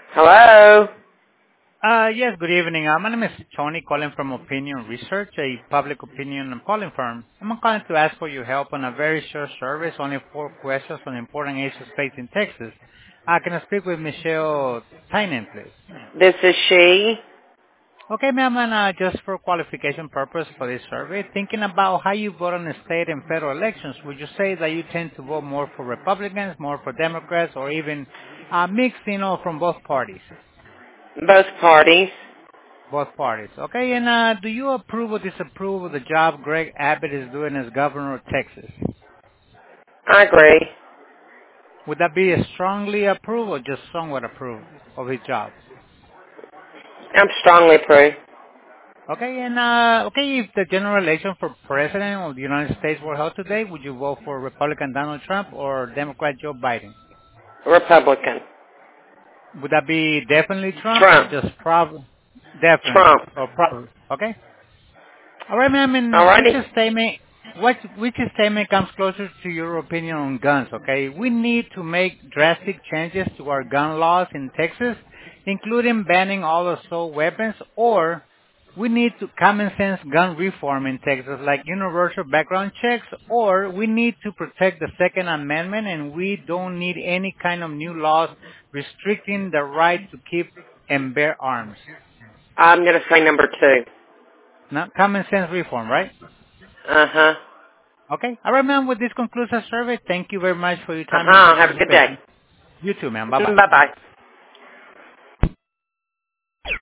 Hello? Yes, good evening. My name is Tony, calling from Opinion Research, a public opinion polling firm. I'm calling to ask for your help on a very short service, only 4 questions on important issues facing Texas. Can I speak with Michelle Tynan, please? This is she. Okay, ma'am, and just for qualification purpose for this survey, thinking about how you vote on the state and federal elections, would you say that you tend to vote more for Republicans, more for Democrats, or even mixed, from both parties? Both parties. Both parties. Okay, and do you approve or disapprove of the job Greg Abbott is doing as governor of Texas? I agree. Would that be a strongly approve or just somewhat approve of his job? I'm strongly pro. Okay, and if the general election for president of the United States were held today, would you vote for Republican Donald Trump or Democrat Joe Biden? Republican. Would that be definitely Trump or Trump. just probably? Definitely Trump. or probably. Okay. All right, ma'am. And Alrighty. which statement comes closer to your opinion on guns? Okay, we need to make drastic changes to our gun laws in Texas, including banning all assault weapons, or we need to common sense gun reform in Texas, like universal background checks, or we need to protect the Second Amendment, and we don't need any kind of new laws restricting the right to keep and bear arms. I'm going to say number 2. Now, common sense reform, right? Uh-huh. Okay. All right, ma'am. With this concludes our survey. Thank you very much for your time and Uh-huh. Have a good day. participation. You too, ma'am. Bye-bye. Bye-bye.